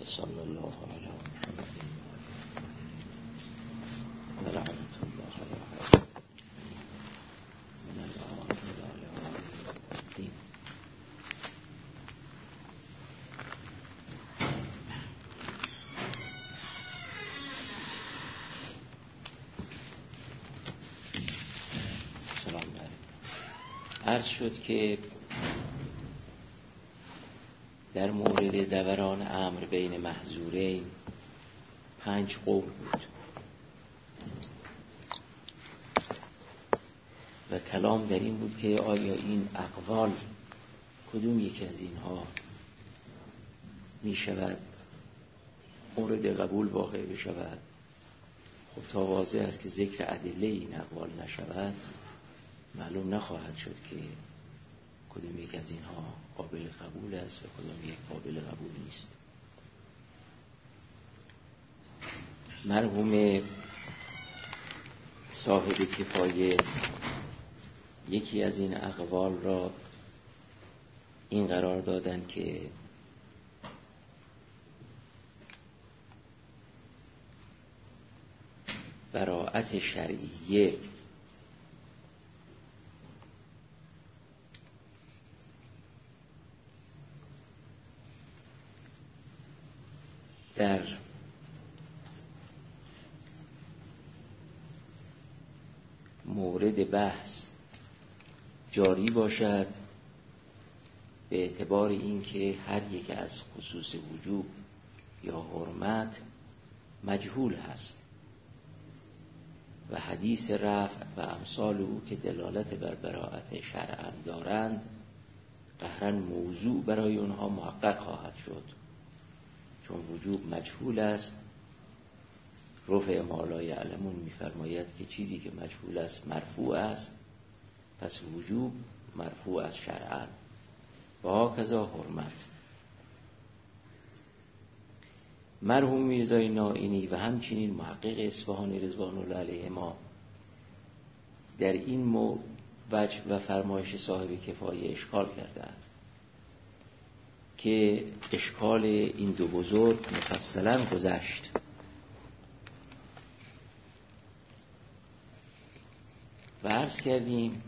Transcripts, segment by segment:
صلی الله علیه و لعنت الله علیه من الآن الدین. سلام علیکم. عرض شد که در مورد دوران امر بین محظورین 5 قول بود و کلام در این بود که آیا این اقوال کدوم یکی از اینها می شود مورد قبول واقع بشود. خب تا واضح است که ذکر ادله این اقوال نشود معلوم نخواهد شد که کدوم یک از اینها قابل قبول است و کدوم یک قابل قبول نیست. مرحوم صاحب کفایه یکی از این اقوال را این قرار دادن که براءت شرعیه در مورد بحث جاری باشد به اعتبار اینکه هر یک از خصوص وجوب یا حرمت مجهول هست و حدیث رفع و امثال او که دلالت بر براءت شرعا دارند قهرن موضوع برای اونها محقق خواهد شد، چون وجوب مجهول است. رفع ما لا یعلمون می‌فرماید که چیزی که مجهول است مرفوع است، پس وجوب مرفوع از شرعا و هاکذا حرمت. مرحوم میرزای نائینی و همچنین محقق اصفهانی رضوان الله علیهما در این وجه و فرمایش صاحب کفایه اشکال کردند که اشکال این دو بزرگ مفصلا گذشت و عرض کردیم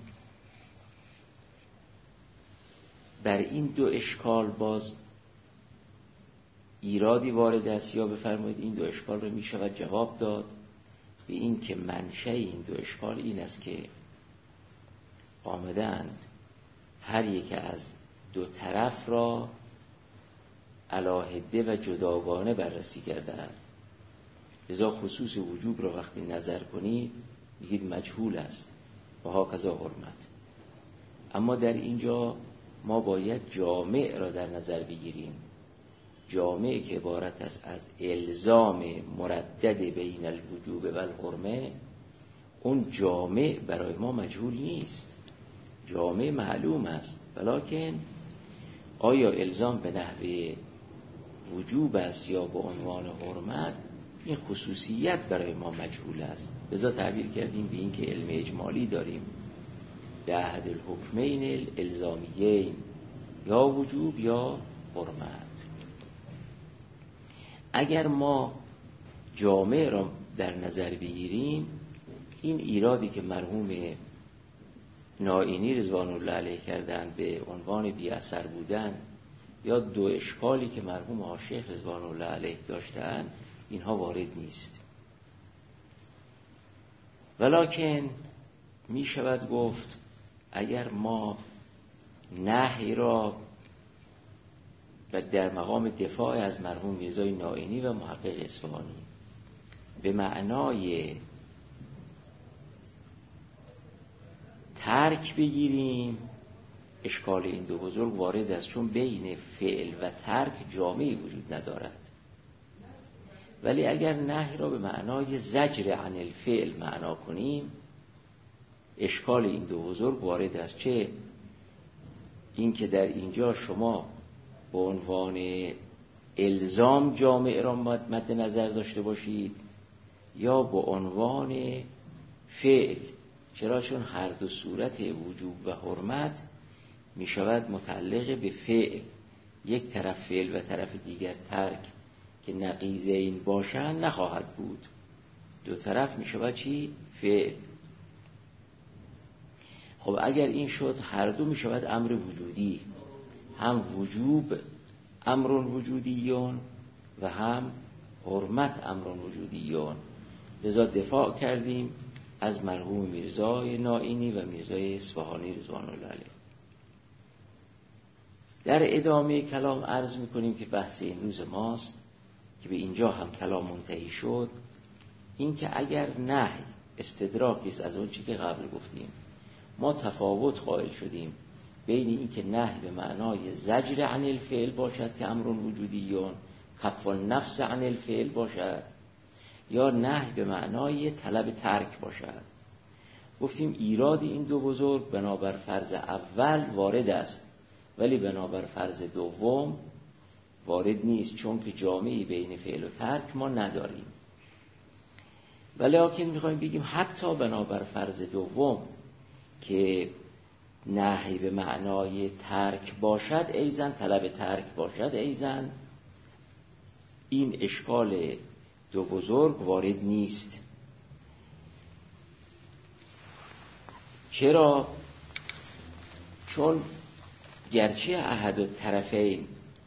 بر این دو اشکال باز ایرادی وارد است، یا بفرمایید این دو اشکال رو می شود جواب داد به این که منشأ این دو اشکال این است که آمدند هر یک از دو طرف را علاهده و جداگانه بررسی کردند. لذا خصوص وجوب را وقتی نظر کنید میگید مجهول است و هاکذا حرمت. اما در اینجا ما باید جامع را در نظر بگیریم، جامع که عبارت است از الزام مردد بین الوجوب و الحرمه. اون جامع برای ما مجهول نیست، جامع معلوم است، ولکن آیا الزام به نحوه وجوب است یا به عنوان حرمت، این خصوصیت برای ما مجهول است. لذا تعبیر کردیم به این که علم اجمالی داریم به احد الحکمین الالزامیین، یا وجوب یا حرمت. اگر ما جامع را در نظر بگیریم، این ایرادی که مرحوم نائینی رضوان الله علیه کردن به عنوان بی اثر بودن، یا دو اشکالی که مرحوم آشیخ رضوان الله علیه داشتن، اینها وارد نیست. ولکن می شود گفت اگر ما نهی را و در مقام دفاع از مرحوم میرزای نائینی و محقق اصفهانی به معنای ترک بگیریم، اشکال این دو بزرگ وارد است، چون بین فعل و ترک جامعی وجود ندارد. ولی اگر نهی را به معنای زجر عن الفعل معنا کنیم، اشکال این دو بزرگ وارد است. چه این که در اینجا شما به عنوان الزام جامع را مد نظر داشته باشید یا به عنوان فعل. چرا؟ چون هر دو صورت وجوب و حرمت می شود متعلق به فعل، یک طرف فعل و طرف دیگر ترک که نقیضین باشن نخواهد بود. دو طرف می شود چی؟ فعل. خب اگر این شد هر دو می شود امر وجودی، هم وجوب امر وجودیون و هم حرمت امر وجودیون. لذا دفاع کردیم از مرحوم میرزای نائینی و میرزای اصفهانی رضوان الله علیه. در ادامه کلام عرض میکنیم که بحث این روز ماست که به اینجا هم کلام منتهی شد، این که اگر نهی استدراکی است از اون چی که قبل گفتیم، ما تفاوت قائل شدیم بین این که نهی به معنای زجر عن الفعل باشد که امر وجودیون، کف النفس عن الفعل باشد، یا نهی به معنای طلب ترک باشد. گفتیم ایراد این دو بزرگ بنابر فرض اول وارد است، ولی بنابر فرض دوم وارد نیست، چون که جامعی بین فعل و ترک ما نداریم. ولی میخوایم بگیم حتی بنابر فرض دوم که نهی به معنای ترک باشد ایزن طلب ترک باشد ایزن، این اشکال دو بزرگ وارد نیست. چرا؟ چون گرچه احد الطرفین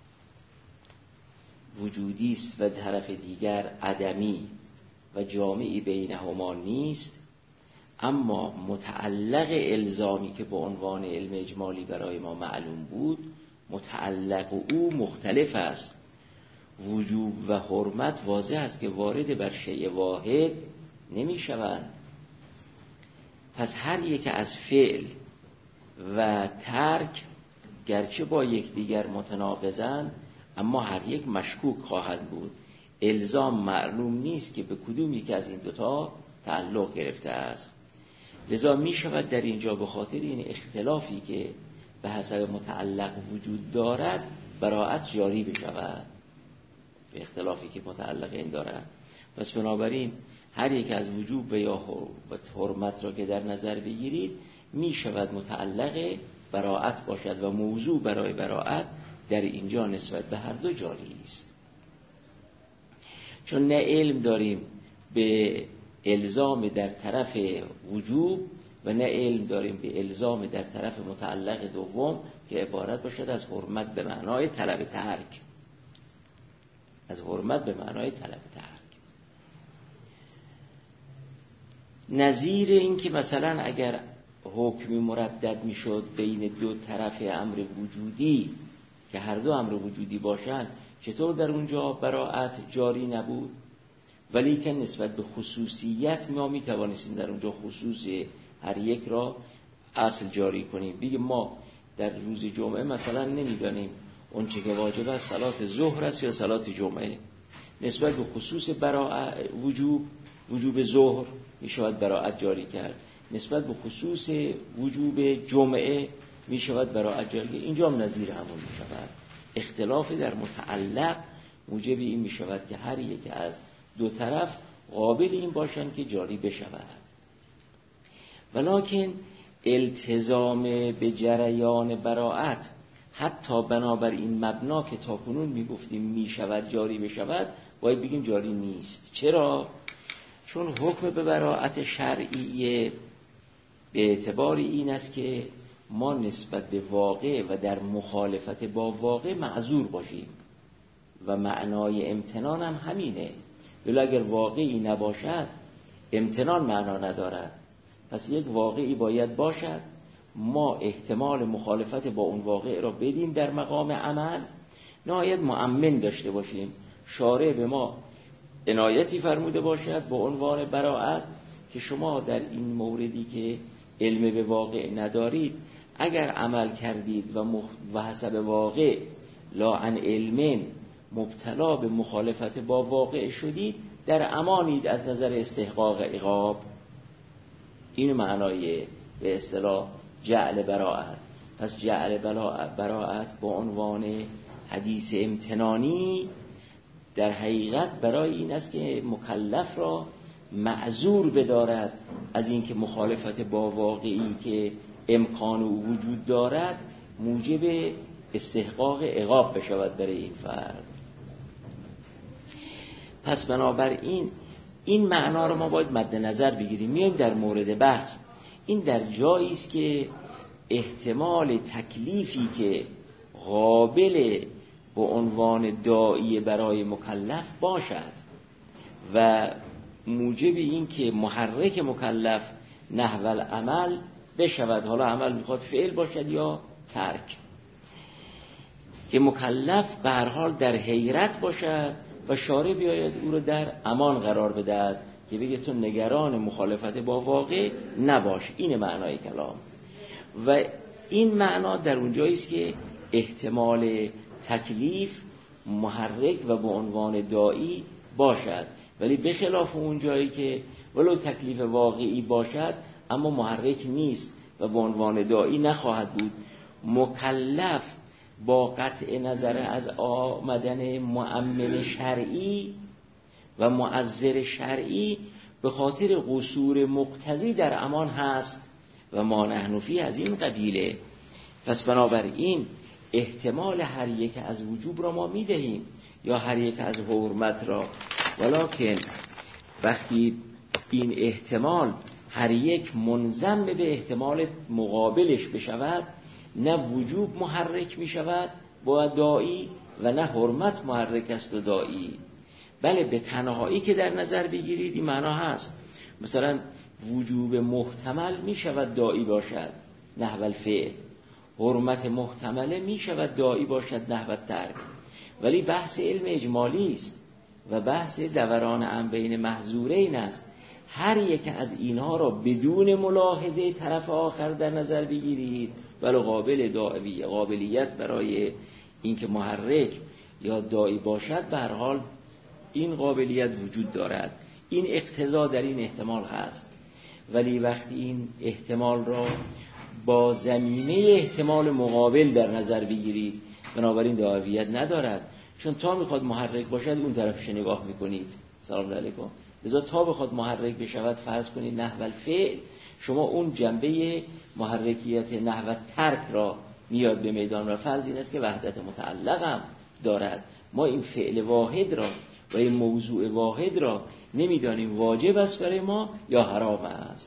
وجودی است و طرف دیگر عدمی و جامعی بینهما نیست، اما متعلق الزامی که به عنوان علم اجمالی برای ما معلوم بود، متعلق او مختلف است. وجوب و حرمت واضح است که وارد بر شیء واحد نمی شوند. پس هر یک از فعل و ترک گرچه با یکدیگر متناقضند، اما هر یک مشکوک خواهد بود. الزام معلوم نیست که به کدوم یک از این دوتا تعلق گرفته است. لذا می شود در اینجا به خاطر این اختلافی که به حسب متعلق وجود دارد براءت جاری بشود، به اختلافی که متعلق این دارد. پس بنابراین هر یک از وجوب یا حرمت را که در نظر بگیرید می شود متعلق براءت باشد و موضوع برای براءت در اینجا نسبت به هر دو جاری است. چون نه علم داریم به الزام در طرف وجوب و نه علم داریم به الزام در طرف متعلق دوم که عبارت باشد از حرمت به معنای طلب ترک، از حرمت به معنای طلب ترک. نظیر این که مثلا اگر حکمی مردد میشد بین دو طرف امر وجودی که هر دو امر وجودی باشند، چطور در اونجا براءت جاری نبود؟ ولی که نسبت به خصوصیت ما میتوانستیم در اونجا خصوص هر یک را اصل جاری کنیم. بگیم ما در روز جمعه مثلا نمیدانیم اون چه که واجب است صلات ظهر است یا صلات جمعه، نسبت به خصوص براءت وجوب ظهر میشود براءت جاری کرد، نسبت به خصوص وجوب جمعه میشود براءت جاری کرد. اینجا هم نظیر همون میشود. اختلاف در متعلق موجب این میشود که هر یک از دو طرف قابل این باشند که جاری بشود. ولکن التزام به جریان براءت حتی بنابر این مبنا که تاکنون میگفتیم میشود جاری بشود، باید بگیم جاری نیست. چرا؟ چون حکم به براءت شرعی به اعتبار این است که ما نسبت به واقع و در مخالفت با واقع معذور باشیم و معنای امتنان هم همینه. ولی اگر واقعی نباشد امتنان معنا ندارد. پس یک واقعی باید باشد، ما احتمال مخالفت با اون واقع را بدیم در مقام عمل، نهایت مؤمن داشته باشیم، شارع به ما عنایتی فرموده باشد با عنوان براءت که شما در این موردی که علم به واقع ندارید اگر عمل کردید و حسب واقع لا عن علم مبتلا به مخالفت با واقع شدید، در امانید از نظر استحقاق عقاب. این معنای به اصطلاح جعل براءت. پس جعل براءت با عنوان حدیث امتنانی در حقیقت برای این است که مکلف را معذور بدارد از اینکه مخالفت با واقعی که امکان و وجود دارد موجب استحقاق عقاب بشود برای این فرد. پس بنابراین این معنا رو ما باید مد نظر بگیریم. میایم در مورد بحث، این در جایی است که احتمال تکلیفی که قابل به عنوان داعی برای مکلف باشد و موجب این که محرک مکلف نحو العمل بشود، حالا عمل میخواد فعل باشد یا ترک، که مکلف به هر حال در حیرت باشد و شارع بیاید او رو در امان قرار بدهد که بگه تو نگران مخالفت با واقع نباش. این معنای کلام. و این معنا در اونجایی است که احتمال تکلیف محرک و به عنوان داعی باشد، ولی به خلاف اون جایی که ولو تکلیف واقعی باشد اما محرک نیست و به عنوان داعی نخواهد بود. مکلف با قطع نظر از آمدن مؤمن شرعی و معذر شرعی به خاطر قصور مقتضی در امان هست و ما نحن فی از این قبیله. پس بنابراین احتمال هر یک از وجوب را ما میدهیم یا هر یک از حرمت را، ولکن وقتی این احتمال هر یک منضم به احتمال مقابلش بشود، نه وجوب محرک می شود با داعی و نه حرمت محرک است و داعی. بله به تنهایی که در نظر بگیرید این معنا هست. مثلا وجوب محتمل می شود داعی باشد نحو الفعل، حرمت محتمله می شود داعی باشد نحو الترک، ولی بحث علم اجمالی است و بحث دوران ام بین محظورین است. هر یک از اینها را بدون ملاحظه طرف آخر در نظر بگیرید ولی قابل داعی، قابلیت برای اینکه محرک یا داعی باشد به هر حال این قابلیت وجود دارد. این اقتضا در این احتمال هست، ولی وقتی این احتمال را با زمینه احتمال مقابل در نظر بگیرید بنابراین داعیت ندارد، چون تا میخواد محرک باشد اون طرفش نگاه میکنید. سلام علیکم. لذا تا بخواد محرک بشود فرض کنید نحو الفعل، شما اون جنبه محرکیت نحو ترک را میاد به میدان و فرض این است که وحدت متعلق هم دارد. ما این فعل واحد را و این موضوع واحد را نمیدانیم واجب است برای ما یا حرام است.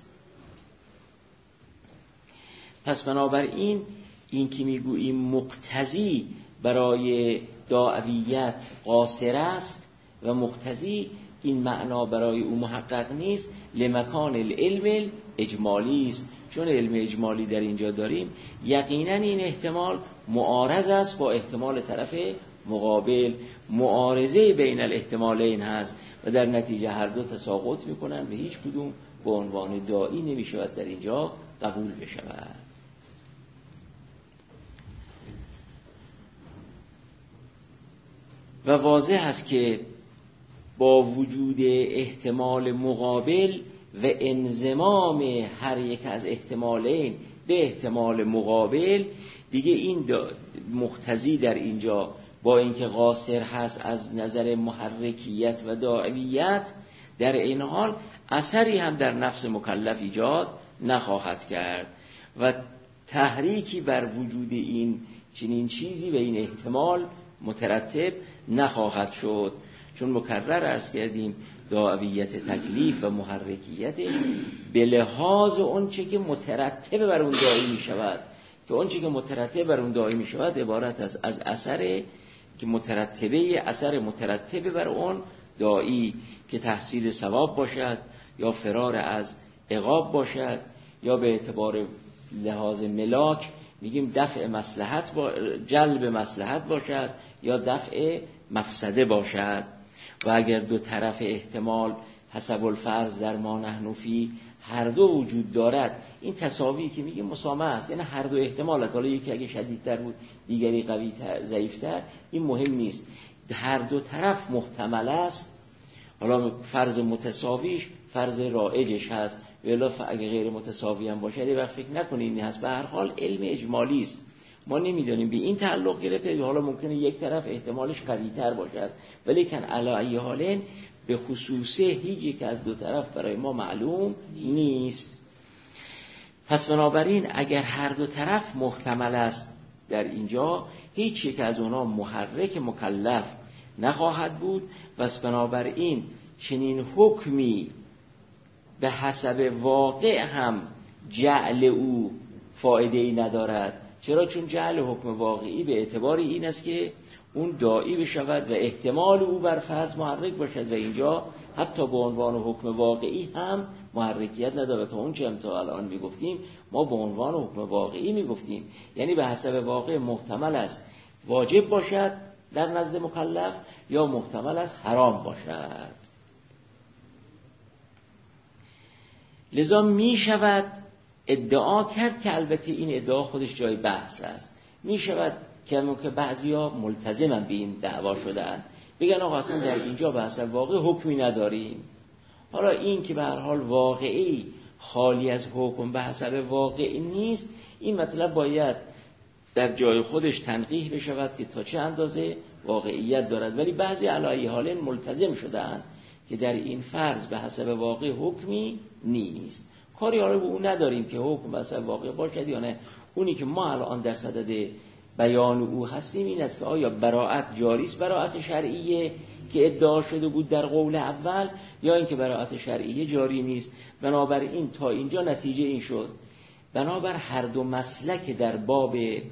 پس بنابراین این که میگوییم مقتضی برای داعیت قاصر است و مقتضی این معنا برای او محقق نیست، لمکان العلم اجمالی است. چون علم اجمالی در اینجا داریم یقینا این احتمال معارض است با احتمال طرف مقابل، معارضه بین الاحتمالین هست و در نتیجه هر دو تساقط میکنن و هیچ کدوم به عنوان داعی نمیشود در اینجا قبول بشود. و واضح است که با وجود احتمال مقابل و انضمام هر یک از احتمالین به احتمال مقابل دیگه این مقتضی در اینجا با اینکه قاصر هست از نظر محرکیت و داعیت، در این حال اثری هم در نفس مکلف ایجاد نخواهد کرد و تحریکی بر وجود این چنین چیزی و این احتمال مترتب نخواهد شد. چون مکرر عرض کردیم داعیت تکلیف و محرکیتش به لحاظ اون چه که مترتب بر اون داعی می شود، که اون چه که مترتب بر اون داعی می شود عبارت است از اثر که اثر مترتب بر اون داعی که تحصیل ثواب باشد یا فرار از عقاب باشد یا به اعتبار لحاظ ملاک میگیم دفع مصلحت جلب مصلحت باشد یا دفع مفسده باشد. و اگر دو طرف احتمال حسب الفرض در ما نحن فی هر دو وجود دارد، این تساوی که میگیم مسامحه است، یعنی هر دو احتمالات، حالا یکی اگه شدیدتر بود دیگری قوی‌تر ضعیف‌تر این مهم نیست، هر دو طرف محتمل است. حالا فرض متساویش فرض رایجش هست، ولی اگه غیر متساوی هم باشه وقت فکر نکنید این هست. به هر حال علم اجمالی است، ما نمیدونیم به این تعلق گرفته، حالا ممکنه یک طرف احتمالش قوی‌تر باشد ولی کن علی ای حالن به خصوصه هیچ یک از دو طرف برای ما معلوم نیست. پس بنابراین اگر هر دو طرف محتمل است در اینجا هیچ یک از اونا محرک مکلف نخواهد بود. و بنابراین چنین حکمی به حسب واقع هم جعل او فایده‌ای ندارد. چرا؟ چون جعل حکم واقعی به اعتبار این است که اون داعی بشود و احتمال او بر فرض محرک باشد و اینجا حتی به عنوان حکم واقعی هم محرکیت نداره. تا اون چه تا الان میگفتیم ما به عنوان حکم واقعی میگفتیم، یعنی به حسب واقع محتمل است واجب باشد در نزد مکلف یا محتمل است حرام باشد. لذا می شود ادعا کرد که البته این ادعا خودش جای بحث است. می شود که بعضیا ملتزمن به این دعوا شدن بگن آقا اصلا در اینجا به حسب واقع حکمی نداریم. حالا این که به هر حال واقعی خالی از حکم به حسب واقع نیست، این مطلب باید در جای خودش تنقیح بشود که تا چه اندازه واقعیت دارد. ولی بعضی علی حال ملتزم شدن که در این فرض به حسب واقع حکمی نیست. کاری حالا به اون نداریم که حکم به حسب واقع باشد یا نه. اونی که ما الان در صدد بیان او هستیم این است که آیا براءت جاری است، براءت شرعیه که ادعا شده بود در قول اول، یا اینکه براءت شرعیه جاری نیست. بنابراین تا اینجا نتیجه این شد بنابر هر دو مسلک در باب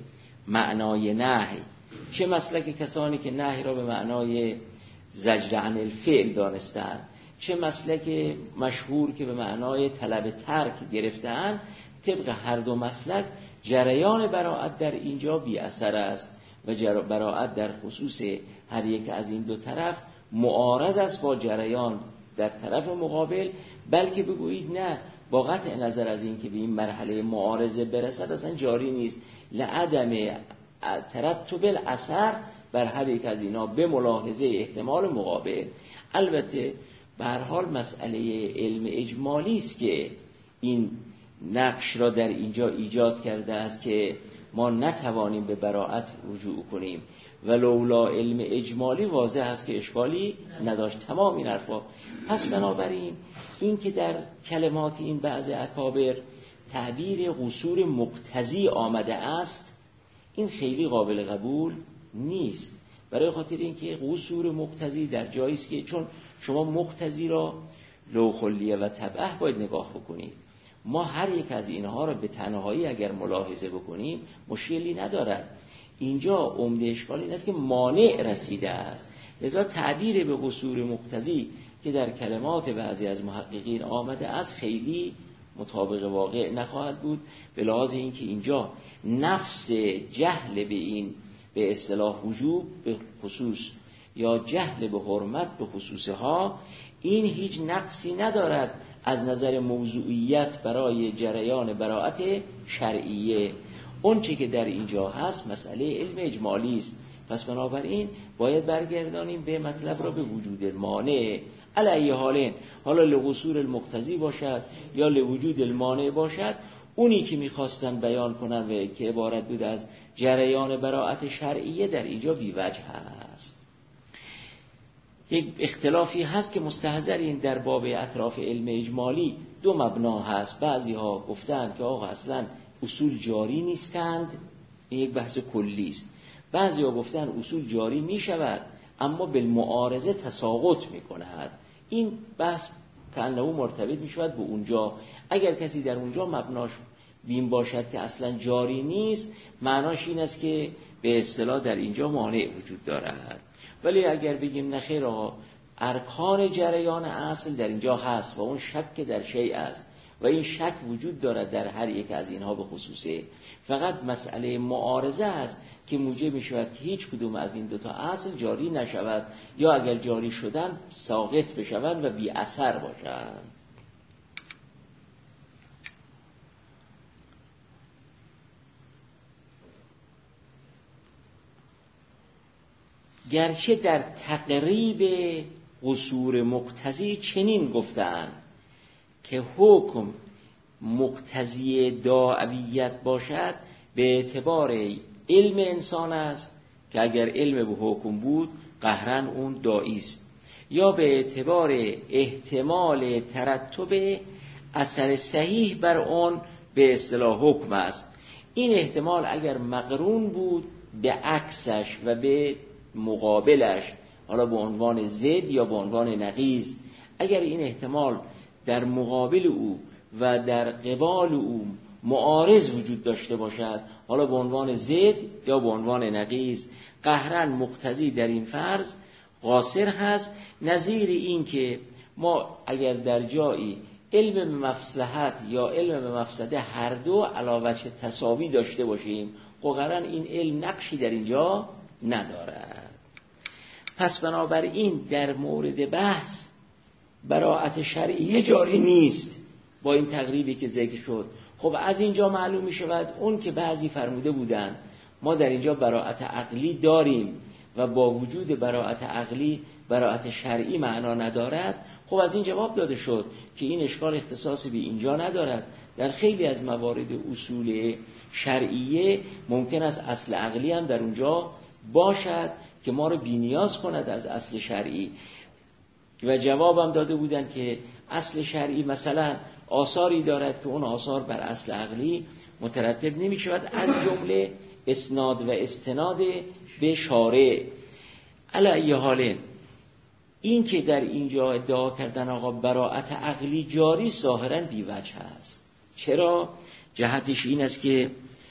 معنای نهی، چه مسلک کسانی که نهی را به معنای زجر عن الفعل دانستند، چه مسلک مشهور که به معنای طلب ترک گرفتند، طبق هر دو مسلک جریان براءت در اینجا بی اثر است و براءت در خصوص هر یک از این دو طرف معارض است با جریان در طرف مقابل، بلکه بگویید نه، با قطع نظر از این که به این مرحله معارضه برسد اصلا جاری نیست، لعدم ترتب الاثر بر هر یک از اینا به ملاحظه احتمال مقابل. البته به هر حال مسئله علم اجمالی است که این نقش را در اینجا ایجاد کرده است که ما نتوانیم به براءت رجوع کنیم و لولا علم اجمالی واضح است که اشکالی نداشت تمام این حرفا. پس بنابراین این که در کلمات این بعض اکابر تعبیر قصور مقتضی آمده است، این خیلی قابل قبول نیست، برای خاطر اینکه قصور مقتضی در جایی است که چون شما مقتضی را لو خلیه و تبعه باید نگاه بکنید. ما هر یک از اینها را به تنهایی اگر ملاحظه بکنیم مشکلی ندارد. اینجا عمده اشکال این است که مانع رسیده است. لذا تعبیر به قصور مقتضی که در کلمات بعضی از محققین آمده است خیلی مطابق واقع نخواهد بود، به لحاظ اینکه اینجا نفس جهل به این به اصطلاح وجوب به خصوص یا جهل به حرمت به خصوصها این هیچ نقصی ندارد از نظر موضوعیت برای جریان براءت شرعیه. اون چه که در اینجا هست مسئله علم اجمالی است. پس بنابراین باید برگردانیم به مطلب را به وجود مانع علی حالین، حالا لقصور المقتضی باشد یا لوجود المانع باشد، اونی که میخواستن بیان کنن و که عبارت بود از جریان براءت شرعیه در اینجا بیوجه هست. یک اختلافی هست که مستحضرین در باب اطراف علم اجمالی دو مبنا هست. بعضی ها گفتن که آقا اصلا اصول جاری نیستند، این یک بحث کلی است. بعضی ها گفتن اصول جاری می شود اما بالمعارضه تساقط می کند. این بحث کأنه مرتبط می شود به اونجا. اگر کسی در اونجا مبناش بین باشد که اصلا جاری نیست، معناش این است که به اصطلاح در اینجا مانع وجود دارد. ولی اگر بگیم نخیر آقا ارکان جریان اصل در اینجا هست و اون شک در شیء است و این شک وجود دارد در هر یک از اینها به خصوصه، فقط مسئله معارضه است که موجب می شود که هیچ کدوم از این دوتا اصل جاری نشود یا اگر جاری شدن ساقط بشوند و بی اثر باشند. گرچه در تقریب قصور مقتضی چنین گفتند که حکم مقتضی داعیت باشد به اعتبار علم انسان است که اگر علم به حکم بود قهرن اون داعی است، یا به اعتبار احتمال ترتب اثر صحیح بر اون به اصطلاح حکم است. این احتمال اگر مقرون بود به عکسش و به مقابلش حالا به عنوان ضد یا به عنوان نقیض. اگر این احتمال در مقابل او و در قبال او معارض وجود داشته باشد، حالا به عنوان ضد یا به عنوان نقیض، قهرن مقتضی در این فرض قاصر هست. نظیر این که ما اگر در جایی علم به مصلحت یا علم به مفسده هر دو علاوه تساوی داشته باشیم، قهرن این علم نقشی در اینجا ندارد. پس بنابراین در مورد بحث براءت شرعیه جاری نیست با این تقریبی که ذکر شد. خب از اینجا معلوم می شود اون که بعضی فرموده بودند ما در اینجا براءت عقلی داریم و با وجود براءت عقلی براءت شرعی معنا ندارد. خب از این جواب داده شد که این اشکال اختصاصی به اینجا ندارد. در خیلی از موارد اصول شرعیه ممکن است اصل عقلی هم در اونجا باشد که ما رو بی‌نیاز کند از اصل شرعی. و جوابم داده بودند که اصل شرعی مثلا آثاری دارد که اون آثار بر اصل عقلی مترتب نمی شود، از جمله اسناد و استناد به شارع. علی ای حال این که در اینجا ادعا کردن آقا براءت عقلی جاری ظاهراً بی‌وجه است. چرا؟ جهتش این است که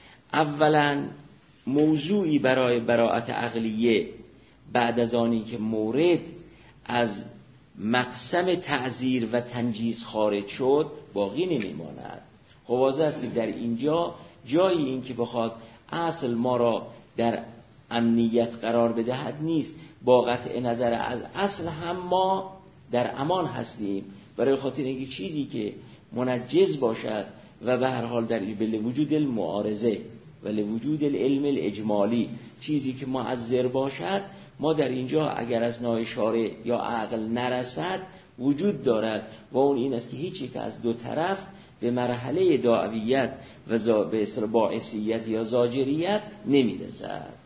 اولاً موضوعی برای براءت عقلیه بعد از آنی که مورد از مقسم تعزیر و تنجیز خارج شد باقی نمیماند. خب واضح است که در اینجا جایی این که بخواد اصل ما را در امنیت قرار بدهد نیست. با قطع نظر از اصل هم ما در امان هستیم، برای خاطر اینکه چیزی که منجز باشد و به هر حال در وجود المعارضه و وجود العلم الاجمالی چیزی که معذر باشد، ما در اینجا اگر از نای شارع یا عقل نرسد وجود دارد و اون این است که هیچی که از دو طرف به مرحله دعویت و به اصطلاح باعثیت یا زاجریت نمیرسد.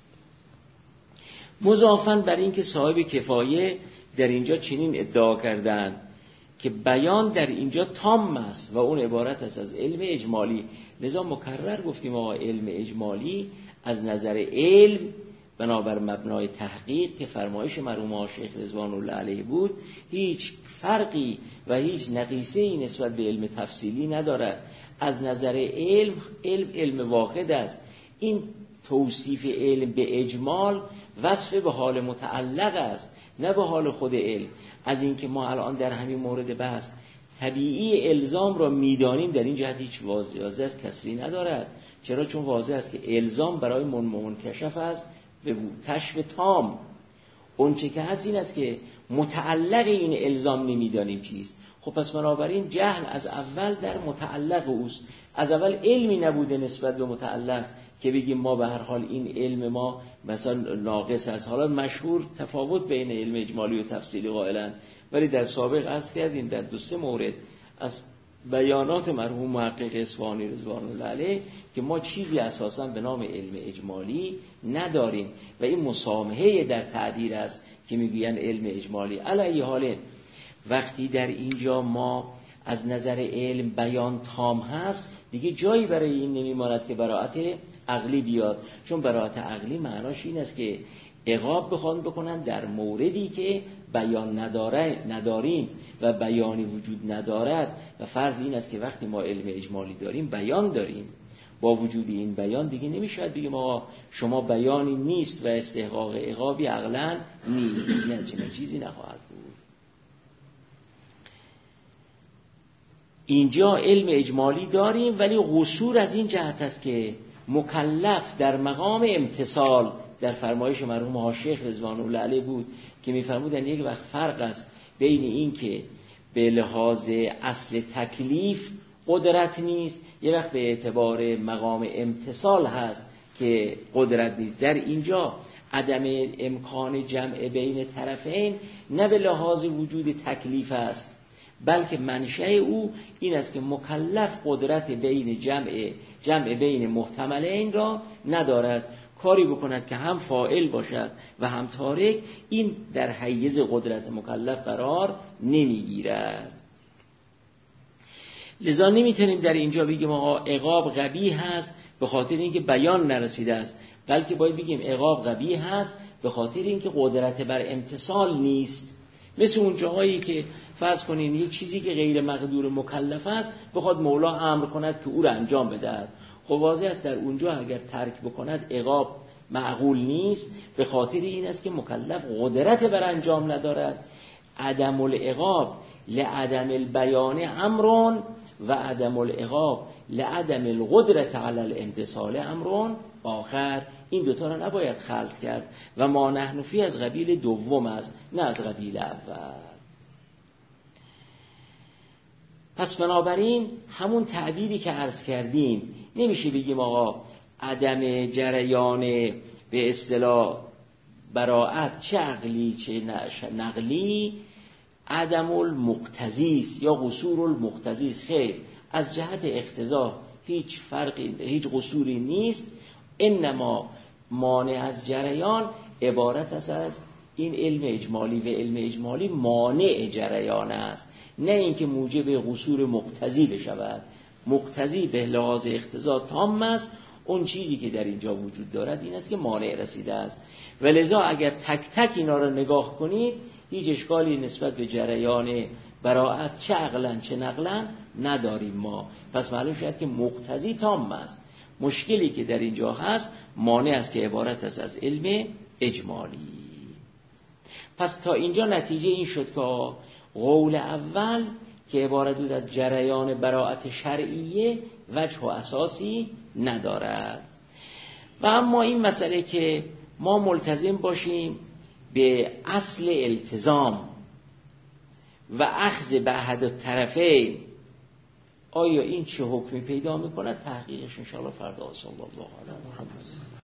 مضافاً بر این که صاحب کفایه در اینجا چنین ادعا کردند که بیان در اینجا تام است و اون عبارت است از علم اجمالی. لذا مکرر گفتیم آقا علم اجمالی از نظر علم بنابر مبنای تحقیق که فرمایش مرحوم شیخ رضوان الله علیه بود هیچ فرقی و هیچ نقیصه‌ای نسبت به علم تفصیلی ندارد. از نظر علم واحد است. این توصیف علم به اجمال وصف به حال متعلق است نه به حال خود علم. از اینکه ما الان در همین مورد بحث طبیعی الزام را میدانیم در این جهت هیچ واضح است کسری ندارد. چرا؟ چون واضح است که الزام برای منکشف است به کشف تام. اون چه که هست این است که متعلق این الزام نمیدانیم چیست. خب پس بنابراین جهل از اول در متعلق اوست. از اول علمی نبوده نسبت به متعلق که بگیم ما به هر حال این علم ما مثلا ناقص است. حالا مشهور تفاوت بین علم اجمالی و تفصیلی قائلن، ولی در سابق عرض کردیم در 2-3 مورد از بیانات مرحوم محقق اصفهانی رضوان الله علیه که ما چیزی اساساً به نام علم اجمالی نداریم و این مسامحه در تعبیر است که میگوین علم اجمالی. علی حال وقتی در اینجا ما از نظر علم بیان تام هست دیگه جایی برای این نمیماند که براءت عقلی بیاد، چون براءت عقلی معناش این است که عقاب بخوان بکنن در موردی که بیان نداریم و بیانی وجود ندارد. و فرض این است که وقتی ما علم اجمالی داریم بیان داریم، با وجود این بیان دیگه نمیشه بگیم آقا شما بیانی نیست و استحقاق عقابی عقلاً نیست. نه، چنین چیزی نخواهد بود. اینجا علم اجمالی داریم ولی قصور از این جهت است که مکلف در مقام امتصال در فرمایش مرحوم شیخ رضوان الله علیه بود که می‌فرمودن یک وقت فرق است بین این که به لحاظ اصل تکلیف قدرت نیست، یک وقت به اعتبار مقام امتصال هست که قدرت نیست. در اینجا عدم امکان جمع بین طرفین نه به لحاظ وجود تکلیف است، بلکه منشأ او این است که مکلف قدرت بین جمع بین محتملین را ندارد. کاری بکند که هم فاعل باشد و هم تارک، این در حیز قدرت مکلف قرار نمیگیرد. لذا نمیتونیم در اینجا بگیم آقا عقاب قبیح هست به خاطر اینکه بیان نرسیده است، بلکه باید بگیم عقاب قبیح هست به خاطر اینکه قدرت بر امتثال نیست. مثل اون جاهایی که فرض کنین یک چیزی که غیر مقدور مکلف است بخواد مولا امر کند که او را انجام بدهد، خب واضح است در اونجا اگر ترک بکند عقاب معقول نیست، به خاطر این است که مکلف قدرت بر انجام ندارد. عدم العقاب لعدم البیان امر و عدم العقاب لعدم القدرت علی الامتثال امر آخر. این دوتا را نباید خلط کرد و ما نحن فی از قبیل دوم است نه از قبیل اول. پس بنابراین همون تعبیری که عرض کردیم نمیشه بگیم آقا عدم جریان به اصطلاح براءت چه عقلی چه نقلی عدم المقتضی است یا قصور المقتضی است. خیر، از جهت اقتضا هیچ فرقی هیچ قصوری نیست، انما مانع از جریان عبارت است از این علم اجمالی و علم اجمالی مانع جریان است، نه اینکه موجب قصور مقتضی بشود. مقتضی به لحاظ اقتضا تام است، اون چیزی که در اینجا وجود دارد این است که مانع رسیده است. ولذا اگر تک تک اینا رو نگاه کنید هیچ اشکالی نسبت به جریان براءت چه عقلن چه نقلن نداریم ما. پس معلوم شد که مقتضی تام است. مشکلی که در اینجا هست مانع است که عبارت است از علم اجمالی. پس تا اینجا نتیجه این شد که قول اول که عبارت بود از جریان براءت شرعیه وجه و اساسی ندارد. و اما این مسئله که ما ملتزم باشیم به اصل التزام و اخذ به احد الطرفین، آیا این چه حکمی پیدا میکند؟ تحقیقش انشاءالله فردا. صلی الله علیه و محمد.